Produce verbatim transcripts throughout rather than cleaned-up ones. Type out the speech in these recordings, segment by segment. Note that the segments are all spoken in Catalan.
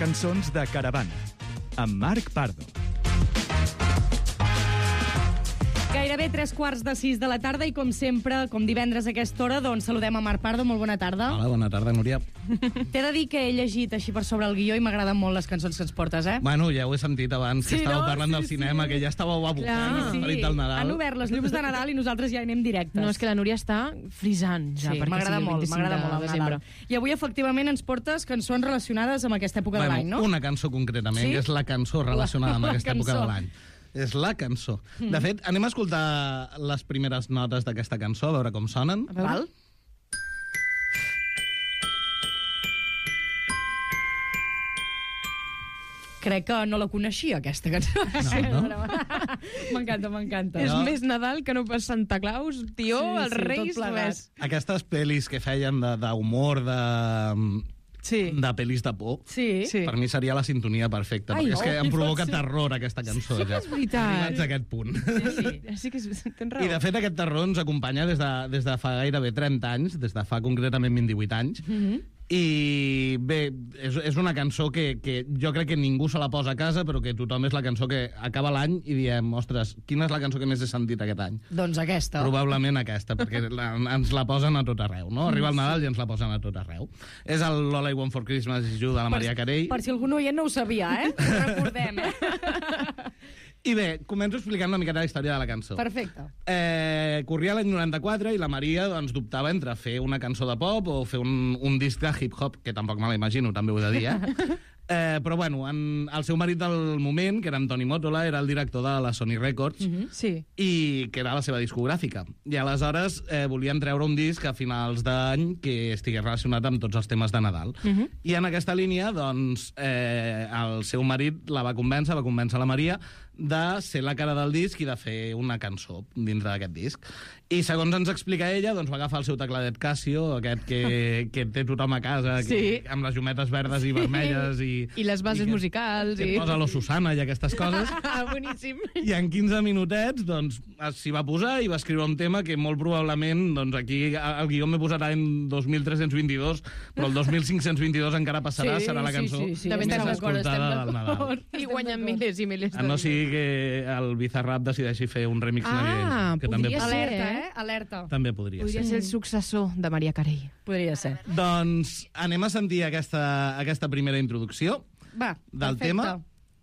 cançons de Caravana, amb Marc Pardo. Gairebé tres quarts de sis de la tarda i, com sempre, com divendres a aquesta hora, doncs saludem a Marc Pardo. Molt bona tarda. Hola, bona tarda, Núria. T'he de dir que he llegit així per sobre el guió i m'agraden molt les cançons que ens portes, eh? Bueno, ja ho he sentit abans, Sí, que estàveu no? parlant Sí, del cinema, sí. que ja estàveu abocant l'esperit del Nadal. Han obert les llums de Nadal i nosaltres ja hi anem directes. No, és que la Núria està frisant ja, Sí, perquè m'agrada sigui el molt, vint-i-cinc m'agrada de molt el desembre. Nadal. I avui, efectivament, ens portes cançons relacionades amb aquesta època Bueno, de l'any, no? una cançó concretament, Sí? que és la cançó relacionada amb La aquesta cançó. època de l'any. És la cançó. De fet, anem a escoltar les primeres notes d'aquesta cançó, a veure com sonen. A veure. Val? Crec que no la coneixia, aquesta cançó. No, no? M'encanta, m'encanta. És No. més Nadal que no pas Santa Claus, tio, Sí, els sí, tot Reis, plegat. res. Aquestes pel·lis que feien de- d'humor, de, Sí. de pel·lis de por, Sí. Sí. per mi seria la sintonia perfecta, Ai, perquè és que oh, em i provoca pot ser. terror aquesta cançó. Sí que ja. és veritat. Arribats a aquest punt. Sí, sí. Sí que és... tens raó. I, de fet, aquest terror ens acompanya des de, des de fa gairebé trenta anys, des de fa concretament vint-i-vuit anys, i bé, és, és una cançó que, que jo crec que ningú se la posa a casa, però que tothom és la cançó que acaba l'any i diem, ostres, quina és la cançó que més he sentit aquest any? Doncs aquesta. Probablement aquesta, perquè la, ens la posen a tot arreu, no? Arriba el Nadal i ens la posen a tot arreu. És el All I Want for Christmas is You de la Maria Carey. Per si algun oient no ho sabia, eh? Ho recordem, eh? I bé, començo explicant una miqueta la història de la cançó. Perfecte. Eh, corria l'any noranta-quatre i la Maria doncs, dubtava entre fer una cançó de pop o fer un, un disc de hip-hop, que tampoc me l'imagino, també ho he de dir, eh? eh però, bueno, en, el seu marit del moment, que era Antoni Mótola, era el director de la Sony Records, Sí. i que era la seva discogràfica. I aleshores eh, volien treure un disc a finals d'any que estigués relacionat amb tots els temes de Nadal. Uh -huh. I en aquesta línia, doncs, eh, el seu marit la va convèncer, va convèncer la Maria de ser la cara del disc i de fer una cançó dintre d'aquest disc. I segons ens explica ella, doncs va agafar el seu tecladet Casio, aquest que, que té tothom a casa, que, Sí. amb les llumetes verdes i vermelles i... I les bases que, musicals. Que i... posa lo Susana i aquestes coses. Ah, boníssim. I en quinze minutets, doncs, s'hi va posar i va escriure un tema que molt probablement, doncs aquí el guió m'he posat en dos mil tres-cents vint-i-dos, però el dos mil cinc-cents vint-i-dos encara passarà, Sí, serà la sí, cançó sí, sí. També més estem d'acord, escoltada estem del Nadal. d'acord. I guanyen milers i milers A no de sigui que el Bizarrap decideixi fer un remix Ah, navideño, que també, podria ser. Alerta, eh? eh? Alerta. també podria, Podria ser. ser el successor de Maria Carey. Podria ser. Doncs anem a sentir aquesta, aquesta primera introducció Va, del perfecte. tema.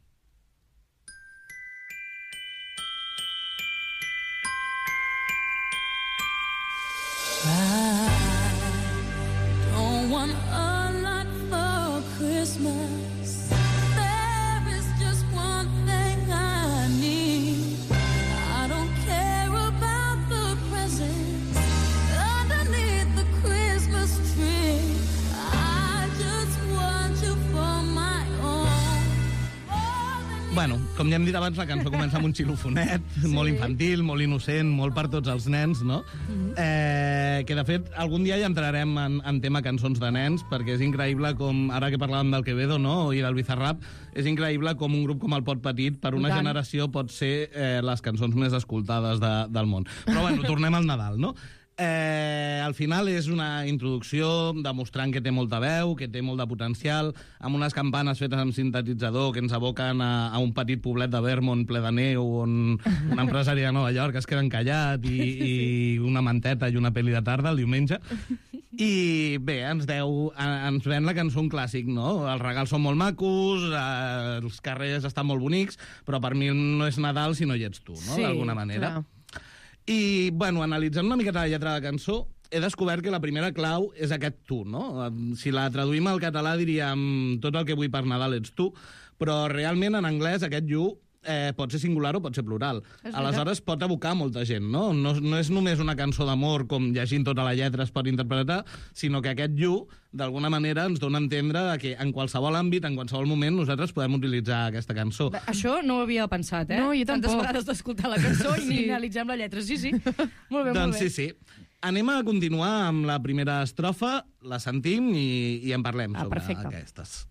Don't want a lot for Christmas. There is just one thing I need. I don't care about the presents underneath the Christmas tree. I just want you for my own. More than Bueno, com ja hem dit abans, la cançó comença amb un xilofonet, sí. molt infantil, molt innocent, molt per tots els nens, no? Mm-hmm. eh, que, de fet, algun dia ja entrarem en, en tema cançons de nens, perquè és increïble com, ara que parlàvem del Quevedo, no?, i del Bizarrap, és increïble com un grup com el Pot Petit, per una Tant. generació, pot ser eh, les cançons més escoltades de, del món. Però, bueno, tornem al Nadal, no? Eh, al final és una introducció demostrant que té molta veu, que té molt de potencial, amb unes campanes fetes amb sintetitzador que ens aboquen a, a un petit poblet de Vermont ple de neu on un empresari de Nova York es queda encallat i, i una manteta i una pel·li de tarda el diumenge. I bé, ens deu, ens ven la cançó un clàssic, no? Els regals són molt macos, eh, els carrers estan molt bonics, però per mi no és Nadal si no hi ets tu, no? Sí, D'alguna manera. clar. I, bueno, analitzant una miqueta la lletra de la cançó, he descobert que la primera clau és aquest tu, no? Si la traduïm al català diríem tot el que vull per Nadal ets tu, però realment en anglès aquest you eh, pot ser singular o pot ser plural. Aleshores pot abocar molta gent, no? No, no és només una cançó d'amor, com llegint tota la lletra es pot interpretar, sinó que aquest you, d'alguna manera, ens dona a entendre que en qualsevol àmbit, en qualsevol moment, nosaltres podem utilitzar aquesta cançó. Bé, això no ho havia pensat, eh? No, jo Tantes tampoc. vegades d'escoltar la cançó i ni Sí. analitzem la lletra. Sí, sí. Molt bé, Doncs molt bé. sí, sí. Anem a continuar amb la primera estrofa, la sentim i, i en parlem Ah, sobre perfecte. aquestes.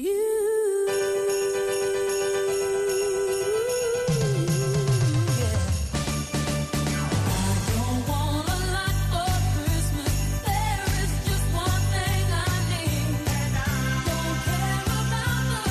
Don't want a lot for Christmas. There is just one thing I need. Don't care about the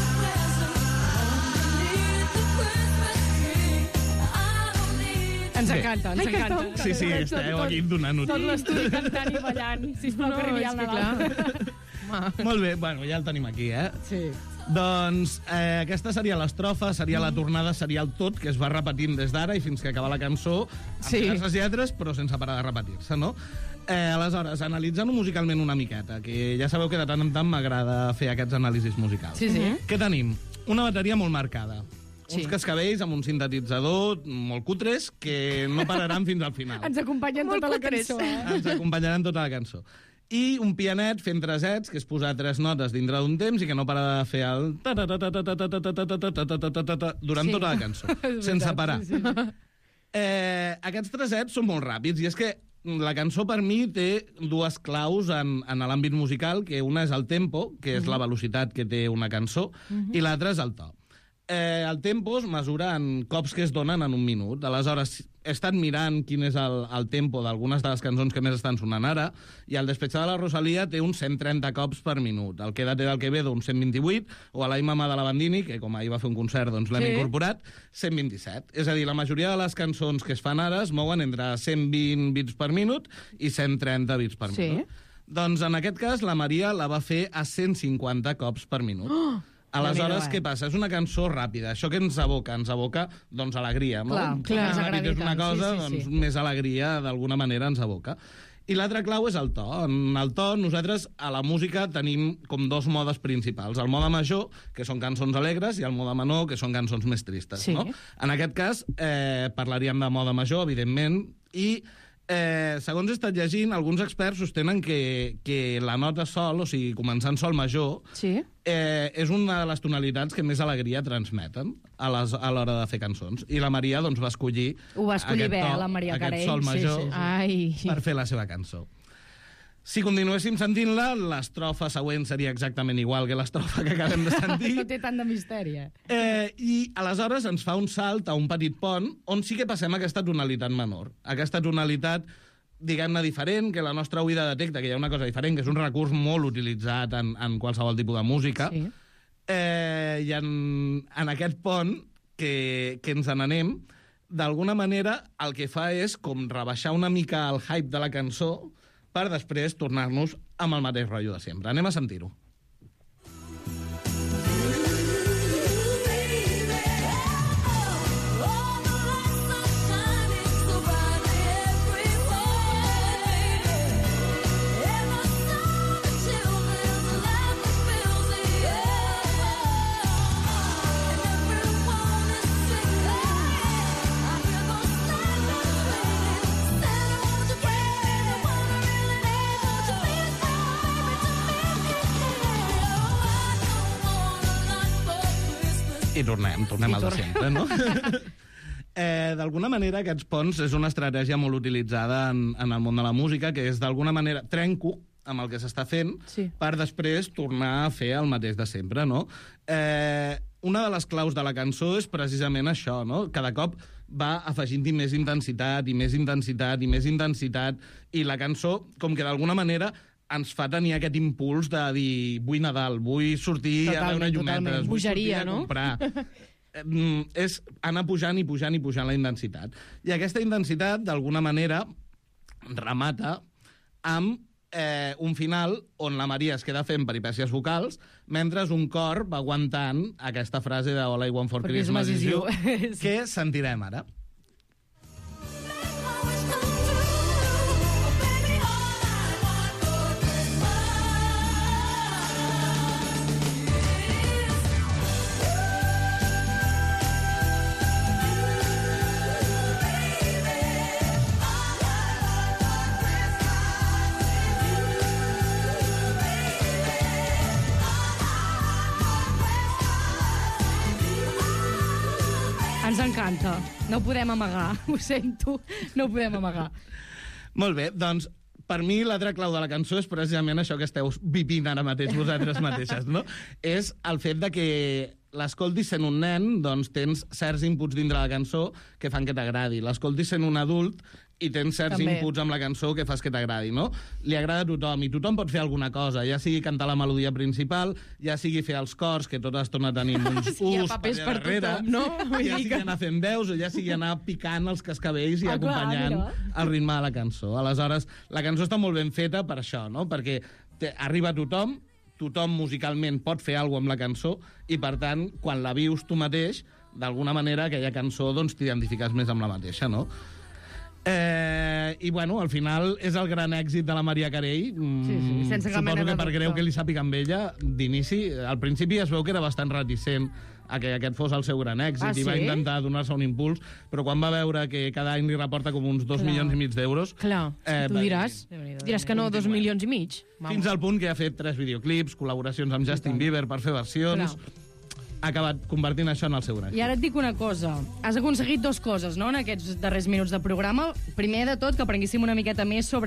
Ens encanta, ens Ai, que encanta. esteu- Sí, sí, Tot- esteu tot- aquí donant-ho. Tot l'estudi cantant i ballant. Sisplau, que arribi és el que Nadal. clar. Home. Molt bé, bueno, ja el tenim aquí, eh? Sí. Doncs eh, aquesta seria l'estrofa, seria la tornada, seria el tot, que es va repetint des d'ara i fins que acaba la cançó, amb Sí. diverses lletres, però sense parar de repetir-se, no? Eh, aleshores, analitzant-ho musicalment una miqueta, que ja sabeu que de tant en tant m'agrada fer aquests anàlisis musicals. Sí, sí. Què tenim? Una bateria molt marcada. Sí. Uns cascavells amb un sintetitzador molt cutres que no pararan fins al final. Ens acompanyen Molt tota la cutres. cançó. Eh? Ens acompanyaran tota la cançó. I un pianet fent tresets, que és posar tres notes dintre d'un temps i que no para de fer el... durant Sí. tota la cançó, És sense veritat, parar. sí, sí. Eh, aquests tresets són molt ràpids, i és que la cançó, per mi, té dues claus en, en l'àmbit musical, que una és el tempo, que és la velocitat que té una cançó, i l'altra és el to. Eh, el tempo es mesura en cops que es donen en un minut. Aleshores, he estat mirant quin és el, el tempo d'algunes de les cançons que més estan sonant ara, i el Despechada de la Rosalia té uns cent trenta cops per minut. El Quédate del Quevedo, uns cent vint-i-vuit, o a l'Ai Mamà de la Bandini, que com ahir va fer un concert, doncs l'hem Sí. incorporat, cent vint-i-set. És a dir, la majoria de les cançons que es fan ara es mouen entre cent vint bits per minut i cent trenta bits per Sí. minut. Doncs en aquest cas la Maria la va fer a cent cinquanta cops per minut. Oh! Aleshores, Déu-n'hi-do, eh? què passa? És una cançó ràpida. Això que ens aboca? Ens aboca, doncs, alegria, no? Clar, Com clar. més Ens ràpid agradi és una tant, cosa, sí, sí, doncs sí. més alegria d'alguna manera ens aboca. I l'altra clau és el to. En el to, nosaltres a la música tenim com dos modes principals. El mode major, que són cançons alegres, i el mode menor, que són cançons més tristes. Sí. No? En aquest cas, eh, parlaríem de mode major, evidentment, i eh, segons he estat llegint, alguns experts sostenen que, que la nota sol, o sigui, començant sol major, Sí. eh, és una de les tonalitats que més alegria transmeten a les- a l'hora de fer cançons. I la Maria doncs, va escollir Ho va escollir aquest bé, to, la Maria aquest Carell, sol sí, major sí, sí. Ai. per fer la seva cançó. Si continuéssim sentint-la, l'estrofa següent seria exactament igual que l'estrofa que acabem de sentir. No té tant de misteri, eh? Eh, I aleshores ens fa un salt a un petit pont on sí que passem a aquesta tonalitat menor. Aquesta tonalitat, diguem-ne, diferent, que la nostra oïda detecta que hi ha una cosa diferent, que és un recurs molt utilitzat en, en qualsevol tipus de música. Sí. Eh, I en, en aquest pont que, que ens n'anem, d'alguna manera el que fa és com rebaixar una mica el hype de la cançó per després tornar-nos amb el mateix rotllo de sempre. Anem a sentir-ho. I tornem, tornem I al de tornem. sempre, no? eh, d'alguna manera, aquests ponts és una estratègia molt utilitzada en, en el món de la música, que és d'alguna manera trenco amb el que s'està fent Sí. per després tornar a fer el mateix de sempre, no? Eh, una de les claus de la cançó és precisament això, no? Cada cop va afegint-hi més intensitat i més intensitat i més intensitat, i la cançó, com que d'alguna manera ens fa tenir aquest impuls de dir vull Nadal, vull sortir Totalment, a veure totalment. llumetes, vull Bogeria, sortir a no? comprar. Eh, mm, és anar pujant i pujant i pujant la intensitat. I aquesta intensitat, d'alguna manera, remata amb eh, un final on la Maria es queda fent peripècies vocals mentre un cor va aguantant aquesta frase de All I Want for, For Christmas, Christmas is is you, you. Sí. que sentirem ara. Ens encanta. No ho podem amagar. Ho sento. No ho podem amagar. Molt bé, doncs per mi l'altra clau de la cançó és precisament això que esteu vivint ara mateix vosaltres mateixes, no? És el fet de que l'escoltis sent un nen, doncs tens certs inputs dintre la cançó que fan que t'agradi. L'escoltis sent un adult i tens certs També. inputs amb la cançó que fas que t'agradi, no? Li agrada a tothom, i tothom pot fer alguna cosa, ja sigui cantar la melodia principal, ja sigui fer els cors, que tota estona tenim uns Sí, hi ha us papers allà per darrere, tothom, no? Vull ja dir sigui que- anar fent veus, o ja sigui anar picant els cascabells i Ah, clar, acompanyant mira. el ritme de la cançó. Aleshores, la cançó està molt ben feta per això, no? Perquè te, arriba a tothom, tothom musicalment pot fer alguna cosa amb la cançó, i per tant, quan la vius tu mateix, d'alguna manera aquella cançó doncs, t'identifiques més amb la mateixa, no? Eh, I, bueno, al final és el gran èxit de la Maria Carey. Mm, Sí, sí, sense cap mena Suposo de que per dubte. greu que li sàpiga amb ella, d'inici, al principi es veu que era bastant reticent a que aquest fos el seu gran èxit, Ah, i va sí? intentar donar-se un impuls, però quan va veure que cada any li reporta com uns dos Clar. milions i mig d'euros... Clar, Eh, tu va dir- diràs, Déu-n'hi-do, diràs que no, dos Continuem. milions i mig. Fins al punt que ha fet tres videoclips, col·laboracions amb Justin Bieber per fer versions... Clar. Ha acabat convertint això en el seu gran I ara et dic una cosa. Has aconseguit dues coses, no?, en aquests darrers minuts de programa. Primer de tot, que aprenguéssim una miqueta més sobre